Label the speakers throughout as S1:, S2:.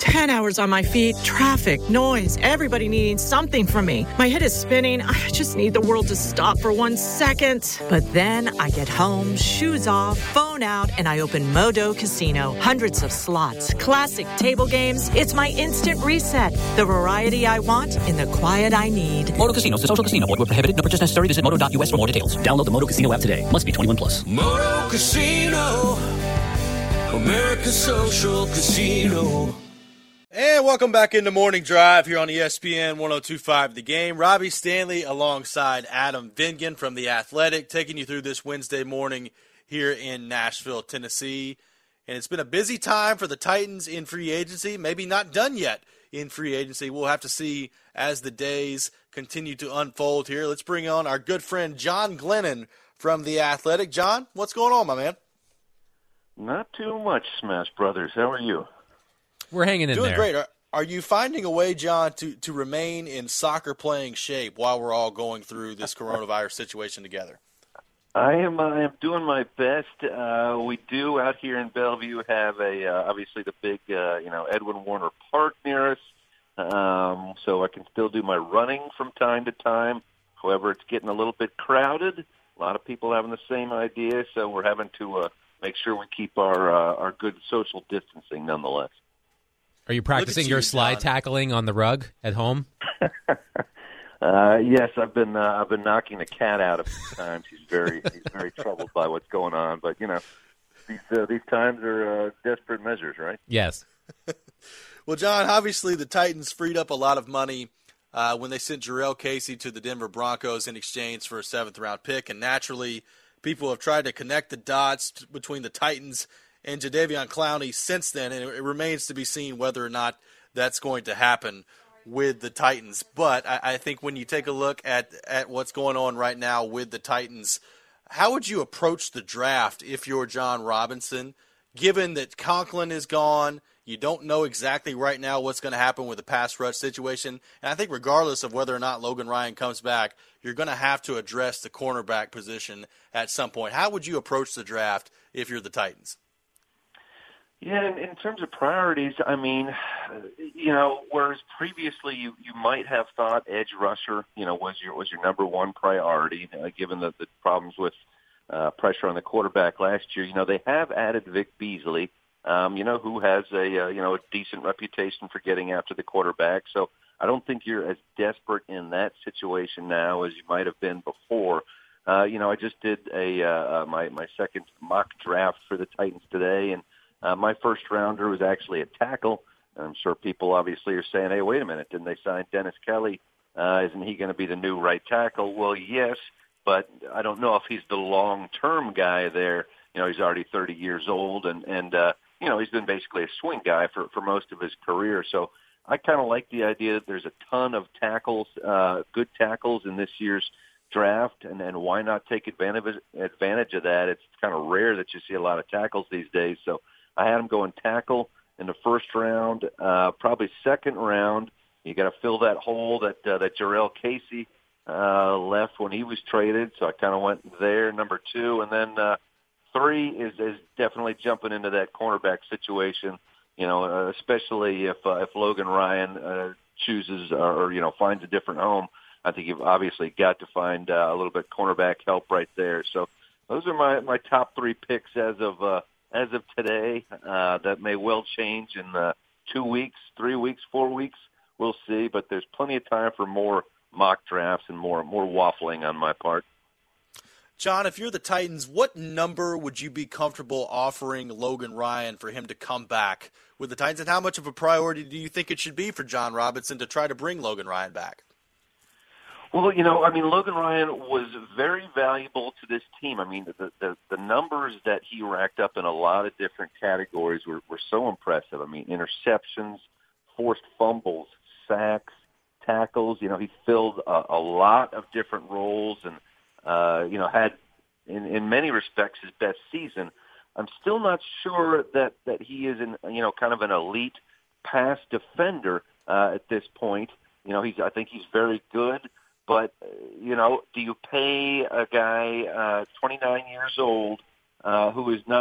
S1: 10 hours on my feet, traffic, noise, everybody needing something from me. My head is spinning. I just need the world to stop for 1 second. But then I get home, shoes off, phone out, and I open Modo Casino. Hundreds of slots, classic table games. It's my instant reset. The variety I want in the quiet I need.
S2: Modo Casino is a social casino. Void where prohibited. No purchase necessary. Visit modo.us for more details. Download the Modo Casino app today. Must be 21 plus.
S3: Modo Casino, America's social casino.
S4: And welcome back into Morning Drive here on ESPN 102.5 The Game. Robbie Stanley alongside Adam Vingan from The Athletic, taking you through this Wednesday morning here in Nashville, Tennessee. And it's been a busy time for the Titans in free agency, maybe not done yet in free agency. We'll have to see as the days continue to unfold here. Let's bring on our good friend John Glennon from The Athletic. John, what's going on, my man?
S5: Not too much, Smash Brothers. How are you?
S6: We're hanging in
S4: Doing
S6: there.
S4: Doing great. Are you finding a way, John, to remain in soccer-playing shape while we're all going through this coronavirus situation together?
S5: I am doing my best. We do out here in Bellevue have obviously the big Edwin Warner Park near us, so I can still do my running from time to time. However, it's getting a little bit crowded. A lot of people having the same idea, so we're having to make sure we keep our good social distancing nonetheless.
S6: Are you practicing your slide tackling on the rug at home?
S5: Yes, I've been knocking the cat out a few times. He's very troubled by what's going on. But these times are desperate measures, right?
S6: Yes.
S4: Well, John, obviously the Titans freed up a lot of money when they sent Jurrell Casey to the Denver Broncos in exchange for a 7th-round pick, and naturally, people have tried to connect the dots between the Titans and Jadeveon Clowney since then, and it remains to be seen whether or not that's going to happen with the Titans. But I think when you take a look at what's going on right now with the Titans, how would you approach the draft if you're John Robinson, given that Conklin is gone? You don't know exactly right now what's going to happen with the pass rush situation. And I think regardless of whether or not Logan Ryan comes back, you're going to have to address the cornerback position at some point. How would you approach the draft if you're the Titans?
S5: Yeah, in terms of priorities, I mean, whereas previously you might have thought edge rusher, was your number one priority, given the problems with pressure on the quarterback last year. They have added Vic Beasley, who has a decent reputation for getting after the quarterback. So I don't think you're as desperate in that situation now as you might have been before. I just did my second mock draft for the Titans today, and my first rounder was actually a tackle. I'm sure people obviously are saying, hey, wait a minute, didn't they sign Dennis Kelly? Isn't he going to be the new right tackle? Well, yes, but I don't know if he's the long-term guy there. He's already 30 years old, and he's been basically a swing guy for most of his career. So I kind of like the idea that there's a ton of tackles, good tackles in this year's draft, and why not take advantage of that? It's kind of rare that you see a lot of tackles these days. So I had him going tackle in the first round, probably second round. You got to fill that hole that Jurrell Casey left when he was traded. So I kind of went there, number 2, and then 3 is definitely jumping into that cornerback situation. Especially if Logan Ryan chooses or finds a different home. I think you've obviously got to find a little bit cornerback help right there. So those are my top 3 picks as of today. That may well change in 2 weeks, 3 weeks, 4 weeks. We'll see. But there's plenty of time for more mock drafts and more waffling on my part.
S4: John, if you're the Titans, what number would you be comfortable offering Logan Ryan for him to come back with the Titans, and how much of a priority do you think it should be for John Robinson to try to bring Logan Ryan back?
S5: Well, Logan Ryan was very valuable to this team. I mean, the numbers that he racked up in a lot of different categories were so impressive. I mean, interceptions, forced fumbles, sacks, tackles. He filled a lot of different roles and, had in many respects his best season. I'm still not sure that he is kind of an elite pass defender at this point. I think he's very good. But, do you pay a guy 29 years old who is not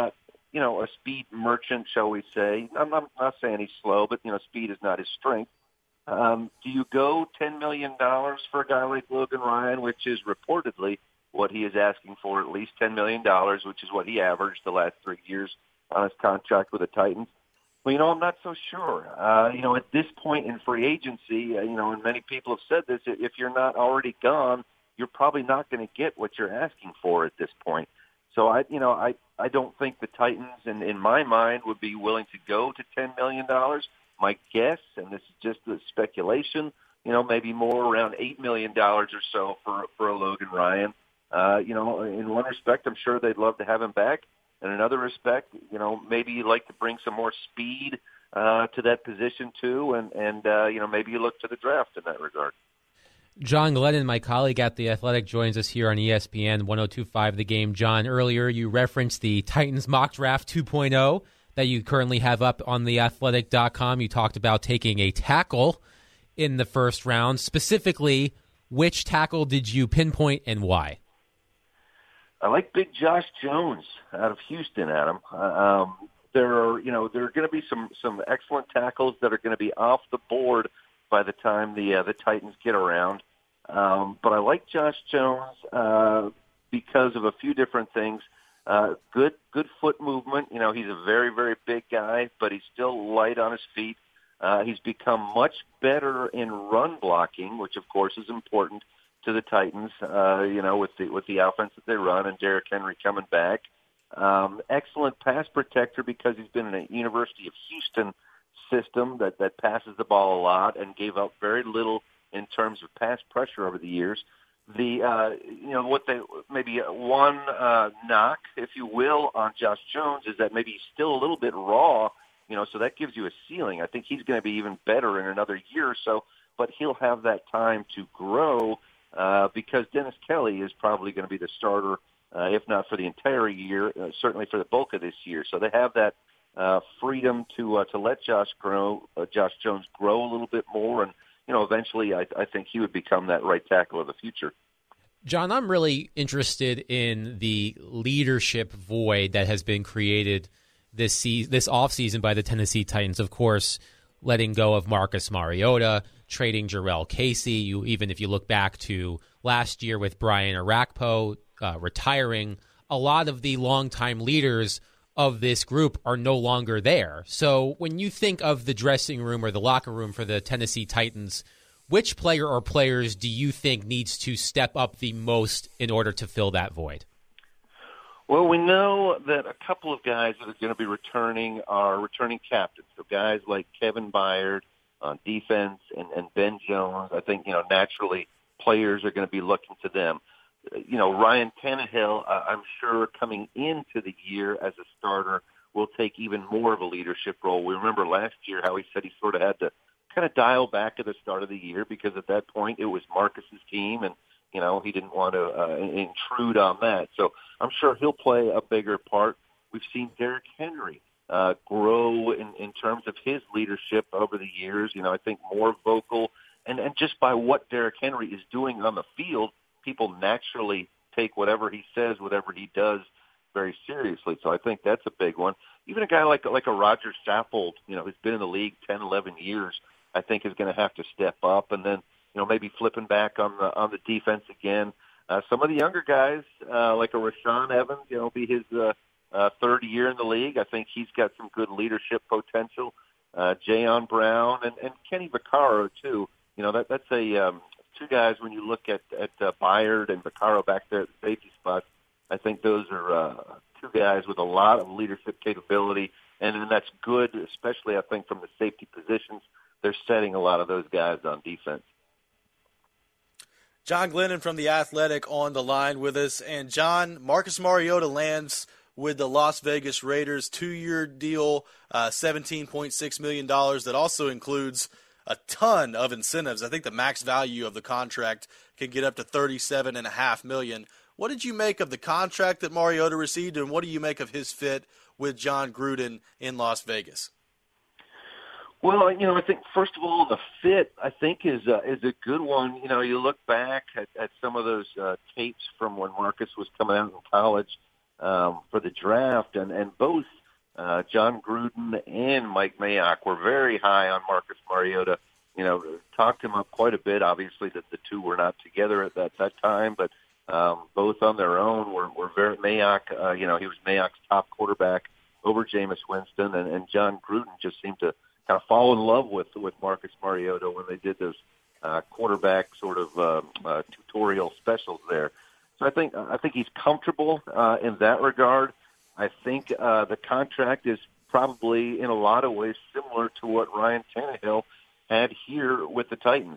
S5: a speed merchant, shall we say. I'm not saying he's slow, but, speed is not his strength. Do you go $10 million for a guy like Logan Ryan, which is reportedly what he is asking for, at least $10 million, which is what he averaged the last 3 years on his contract with the Titans? Well, I'm not so sure. At this point in free agency, and many people have said this, if you're not already gone, you're probably not going to get what you're asking for at this point. So I don't think the Titans, in my mind, would be willing to go to $10 million. My guess, and this is just the speculation, maybe more around $8 million or so for a Logan Ryan. In one respect, I'm sure they'd love to have him back. In another respect, maybe you'd like to bring some more speed to that position too, and maybe you look to the draft in that regard.
S6: John Glennon, my colleague at The Athletic, joins us here on ESPN 102.5 The Game. John, earlier you referenced the Titans Mock Draft 2.0 that you currently have up on theathletic.com. You talked about taking a tackle in the first round. Specifically, which tackle did you pinpoint and why?
S5: I like big Josh Jones out of Houston, Adam. There are going to be some excellent tackles that are going to be off the board by the time the Titans get around. But I like Josh Jones because of a few different things. Good foot movement. He's a very, very big guy, but he's still light on his feet. He's become much better in run blocking, which of course is important to the Titans, with the offense that they run and Derrick Henry coming back. Excellent pass protector because he's been in a University of Houston system that passes the ball a lot and gave up very little in terms of pass pressure over the years. One knock, if you will, on Josh Jones is that maybe he's still a little bit raw, so that gives you a ceiling. I think he's going to be even better in another year or so, but he'll have that time to grow because Dennis Kelly is probably going to be the starter, if not for the entire year, certainly for the bulk of this year. So they have that freedom to let Josh Jones grow a little bit more, and eventually I think he would become that right tackle of the future.
S6: John, I'm really interested in the leadership void that has been created this offseason by the Tennessee Titans. Of course, letting go of Marcus Mariota, trading Jurrell Casey. Even if you look back to last year with Brian Orakpo retiring, a lot of the longtime leaders of this group are no longer there. So when you think of the dressing room or the locker room for the Tennessee Titans, which player or players do you think needs to step up the most in order to fill that void?
S5: Well, we know that a couple of guys that are going to be returning are returning captains. So guys like Kevin Byard on defense and Ben Jones, I think, naturally players are going to be looking to them. Ryan Tannehill, I'm sure coming into the year as a starter will take even more of a leadership role. We remember last year how he said he sort of had to kind of dial back at the start of the year because at that point it was Marcus's team and, he didn't want to intrude on that. So I'm sure he'll play a bigger part. We've seen Derrick Henry grow in terms of his leadership over the years. I think more vocal. And just by what Derrick Henry is doing on the field, people naturally take whatever he says, whatever he does very seriously. So I think that's a big one. Even a guy like a Roger Saffold, who's been in the league 10, 11 years, I think is going to have to step up. And then, maybe flipping back on the defense again. Some of the younger guys, like a Rashaan Evans, be his third year in the league. I think he's got some good leadership potential. Jayon Brown and Kenny Vaccaro too. That's two guys when you look at Byard and Vaccaro back there at the safety spot. I think those are two guys with a lot of leadership capability, and that's good, especially I think from the safety positions. They're setting a lot of those guys on defense.
S4: John Glennon from The Athletic on the line with us. And, John, Marcus Mariota lands with the Las Vegas Raiders, 2-year deal, $17.6 million. That also includes a ton of incentives. I think the max value of the contract can get up to $37.5 million. What did you make of the contract that Mariota received, and what do you make of his fit with John Gruden in Las Vegas?
S5: Well, I think, first of all, the fit, I think, is a good one. You look back at some of those tapes from when Marcus was coming out in college for the draft, and both John Gruden and Mike Mayock were very high on Marcus Mariota. Talked him up quite a bit. Obviously, that the two were not together at that time, but both on their own were very Mayock. He was Mayock's top quarterback over Jameis Winston, and John Gruden just seemed to kind of fall in love with Marcus Mariota when they did those quarterback sort of tutorial specials there. So I think he's comfortable in that regard. I think the contract is probably in a lot of ways similar to what Ryan Tannehill had here with the Titans.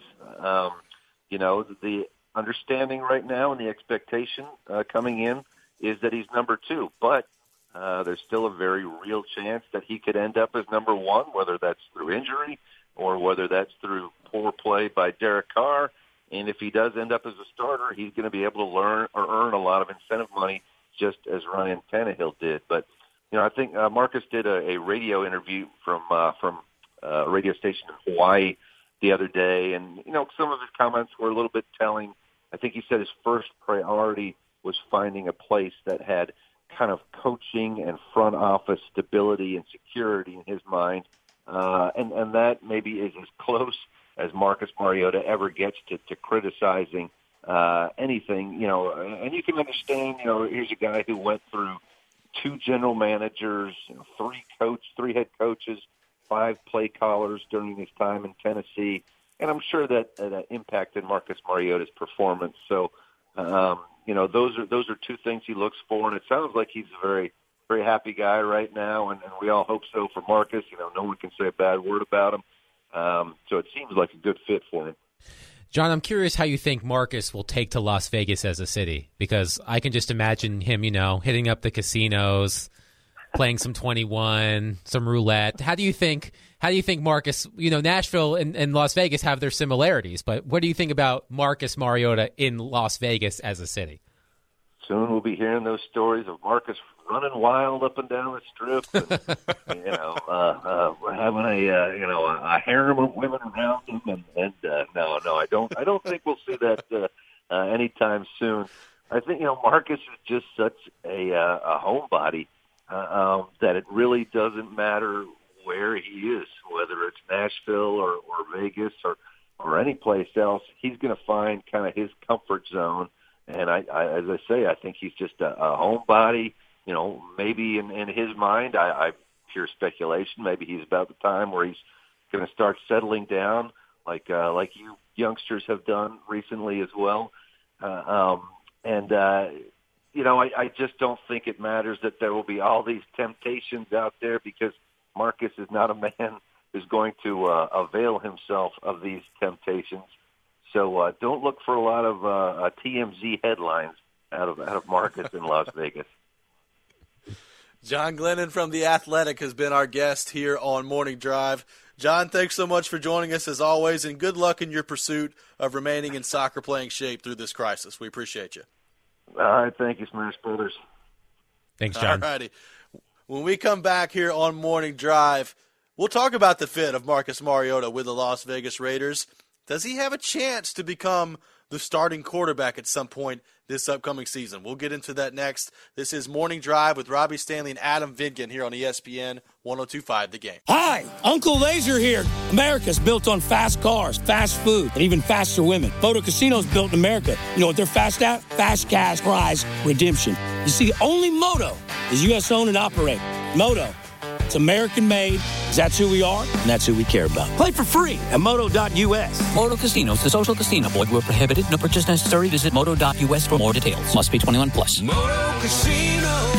S5: The understanding right now and the expectation coming in is that he's number 2, but there's still a very real chance that he could end up as number 1, whether that's through injury or whether that's through poor play by Derek Carr. And if he does end up as a starter, he's going to be able to earn a lot of incentive money, just as Ryan Tannehill did. But I think Marcus did a radio interview from a radio station in Hawaii the other day, and some of his comments were a little bit telling. I think he said his first priority was finding a place that had kind of coaching and front office stability and security in his mind, and that maybe is as close as Marcus Mariota ever gets to criticizing anything. And you can understand. Here's a guy who went through 2 general managers, 3 head coaches, 5 play callers during his time in Tennessee, and I'm sure that impacted Marcus Mariota's performance. So, those are 2 things he looks for, and it sounds like he's a very, very happy guy right now, and we all hope so for Marcus. No one can say a bad word about him, so it seems like a good fit for him.
S6: John, I'm curious how you think Marcus will take to Las Vegas as a city, because I can just imagine him, hitting up the casinos, playing some 21, some roulette. How do you think Marcus, Nashville and Las Vegas have their similarities, but what do you think about Marcus Mariota in Las Vegas as a city?
S5: Soon we'll be hearing those stories of Marcus running wild up and down the strip, and, having a harem of women around him. And no, I don't think we'll see that anytime soon. I think Marcus is just such a homebody that it really doesn't matter where he is, whether it's Nashville or Vegas or any place else. He's going to find kind of his comfort zone. And as I say, I think he's just a homebody. Maybe in his mind, I pure speculation, maybe he's about the time where he's going to start settling down, like you youngsters have done recently as well. I just don't think it matters that there will be all these temptations out there, because Marcus is not a man who's going to avail himself of these temptations. So don't look for a lot of TMZ headlines out of Marcus in Las Vegas.
S4: John Glennon from The Athletic has been our guest here on Morning Drive. John, thanks so much for joining us as always, and good luck in your pursuit of remaining in soccer playing shape through this crisis. We appreciate you.
S5: All right, thank you, Smash Brothers.
S6: Thanks, John.
S4: All righty. When we come back here on Morning Drive, we'll talk about the fit of Marcus Mariota with the Las Vegas Raiders. Does he have a chance to become the starting quarterback at some point this upcoming season? We'll get into that next. This is Morning Drive with Robbie Stanley and Adam Vingan here on ESPN 102.5 The Game.
S7: Hi, Uncle Laser here. America's built on fast cars, fast food, and even faster women. Moto Casino's built in America. You know what they're fast at? Fast cash prize redemption. You see, only Moto is U.S. owned and operated. Moto. It's American-made, that's who we are, and that's who we care about. Play for free at Moto.us.
S2: Moto Casinos, the social casino. Void where prohibited. No purchase necessary. Visit Moto.us for more details. Must be 21 plus.
S3: Moto Casino.